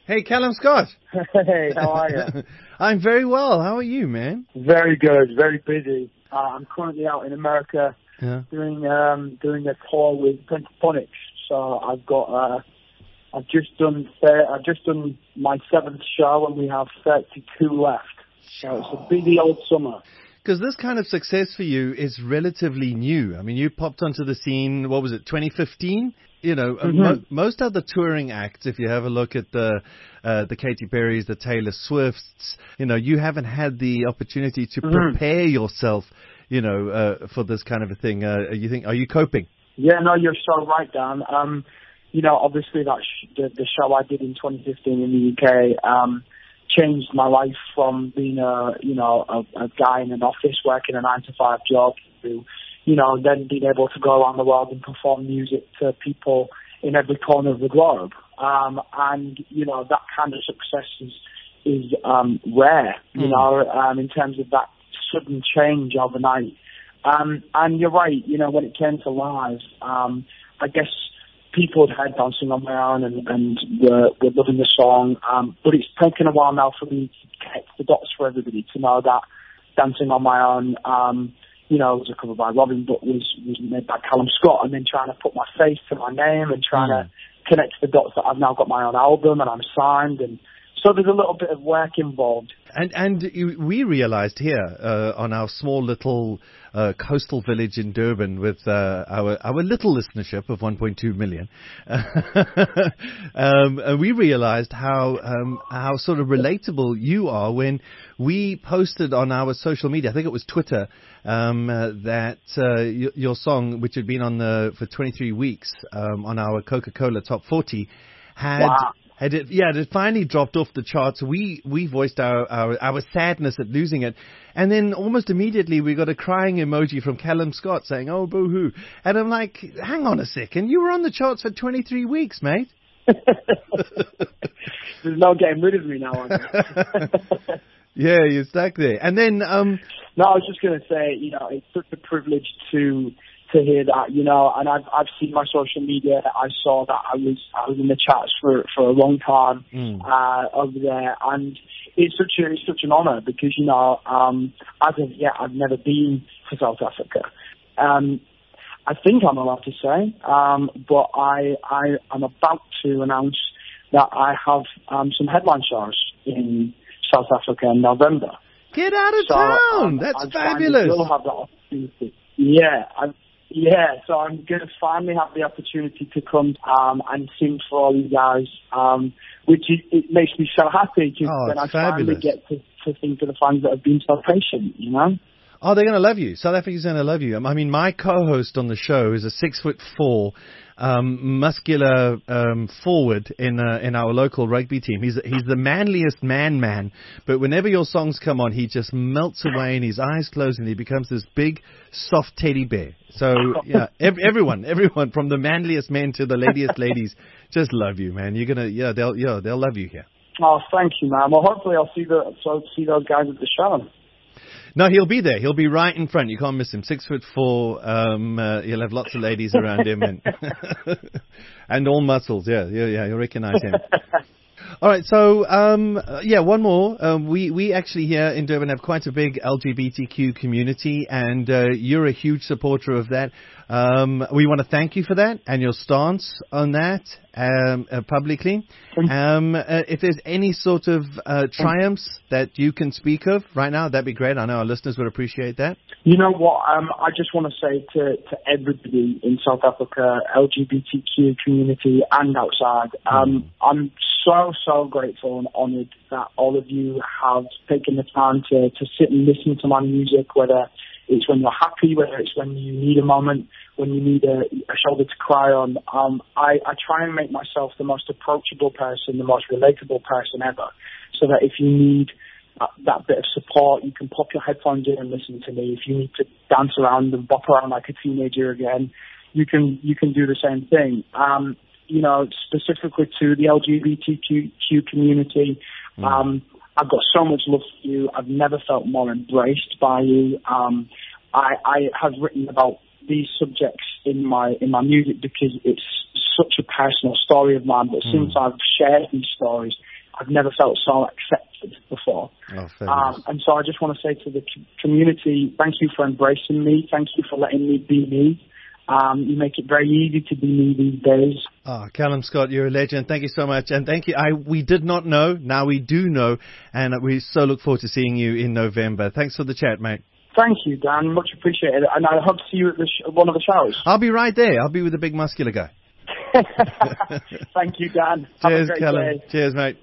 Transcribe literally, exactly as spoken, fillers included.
Hey, Callum Scott. Hey, how are you? I'm very well. How are you, man? Very good. Very busy. Uh, I'm currently out in America Yeah. doing um, doing a tour with Pentatonix. So I've got uh, I've just done th- I've just done my seventh show, and we have thirty-two left. So it's a busy old summer. Because this kind of success for you is relatively new. I mean, you popped onto the scene, what was it, twenty fifteen? You know, mm-hmm. mo- most other touring acts, if you have a look at the uh, the Katy Perrys, the Taylor Swifts, you know, you haven't had the opportunity to mm-hmm. prepare yourself, you know, uh, for this kind of a thing. Uh, you think, are you coping? Yeah, no, you're so right, Dan. Um, you know, obviously that sh- the, the show I did in twenty fifteen in the U K um, changed my life from being a, you know, a, a guy in an office working a nine to five job to, you know, then being able to go around the world and perform music to people in every corner of the globe. Um, and, you know, that kind of success is, is um, rare, you mm. know, um, in terms of that sudden change overnight. Um, and you're right, you know, when it came to live, um, I guess people had heard Dancing on My Own and, and were, were loving the song. Um, but it's taken a while now for me to connect the dots for everybody to know that Dancing on My Own, um, you know, it was a cover by Robin, but was, was made by Callum Scott, and then trying to put my face to my name and trying mm. to connect the dots that I've now got my own album and I'm signed, and so there's a little bit of work involved. And and you, we realized here uh, on our small little uh, coastal village in Durban with uh, our our little listenership of one point two million, um, and we realized how um, how sort of relatable you are when we posted on our social media, I think it was Twitter, um, uh, that uh, y- your song, which had been on the for twenty-three weeks um, on our Coca-Cola Top forty, had. Wow. Had it, yeah, it finally dropped off the charts. We we voiced our, our, our sadness at losing it. And then almost immediately we got a crying emoji from Callum Scott saying, oh, boo-hoo. And I'm like, hang on a second. You were on the charts for twenty-three weeks, mate. There's no getting rid of me now, on Yeah, you're stuck there. And then... um No, I was just going to say, you know, it's such a privilege to... to hear that, you know, and I've I've seen my social media. I saw that I was I was in the chats for for a long time mm. uh, over there, and it's such a it's such an honour because you know, um, as of yet, I've never been to South Africa. Um, I think I'm allowed to say, um, but I I am about to announce that I have um, some headline shows in South Africa in November. Get out of so, town! Um, That's I fabulous. Will have that opportunity. Yeah. I, Yeah, so I'm going to finally have the opportunity to come um, and sing for all you guys, um, which is, it makes me so happy because oh, then I fabulous. finally get to, to sing for the fans that have been so patient, you know? Oh, they're going to love you. South Africa's going to love you. I mean, my co-host on the show is a six foot four, um, muscular um, forward in uh, in our local rugby team. He's he's the manliest man man. But whenever your songs come on, he just melts away and his eyes close and he becomes this big, soft teddy bear. So yeah, ev- everyone, everyone from the manliest men to the ladiest ladies, just love you, man. You're gonna yeah, they'll yeah, they'll love you here. Oh, thank you, man. Well, hopefully I'll see the so I'll see those guys at the show. No, he'll be there. He'll be right in front. You can't miss him. Six foot four. Um, uh, he'll have lots of ladies around him and and all muscles. Yeah, yeah, yeah. You'll recognize him. All right. So, um, yeah, one more. Um, we we actually here in Durban have quite a big L G B T Q community, and uh, you're a huge supporter of that. Um, we want to thank you for that and your stance on that um, uh, publicly. Um, uh, if there's any sort of uh, triumphs that you can speak of right now, that'd be great. I know our listeners would appreciate that. You know what? Um, I just want to say to, to everybody in South Africa, L G B T Q community and outside, um, mm. I'm so, so grateful and honoured that all of you have taken the time to, to sit and listen to my music, whether it's when you're happy, whether it's when you need a moment, when you need a, a shoulder to cry on. Um, I, I try and make myself the most approachable person, the most relatable person ever, so that if you need uh, that bit of support, you can pop your headphones in and listen to me. If you need to dance around and bop around like a teenager again, you can you can do the same thing. Um, you know, specifically to the L G B T Q community, mm. um, I've got so much love for you. I've never felt more embraced by you. Um, I, I have written about these subjects in my in my music because it's such a personal story of mine. But mm. since I've shared these stories, I've never felt so accepted before. Oh, um, and so I just want to say to the community, thank you for embracing me. Thank you for letting me be me. Um, you make it very easy to be me these days. Oh, Callum Scott, you're a legend. Thank you so much. And thank you. I, we did not know. Now we do know. And we so look forward to seeing you in November. Thanks for the chat, mate. Thank you, Dan. Much appreciated. And I hope to see you at the sh- one of the shows. I'll be right there. I'll be with the big muscular guy. Thank you, Dan. Cheers, Have a great Callum. day. Cheers, mate.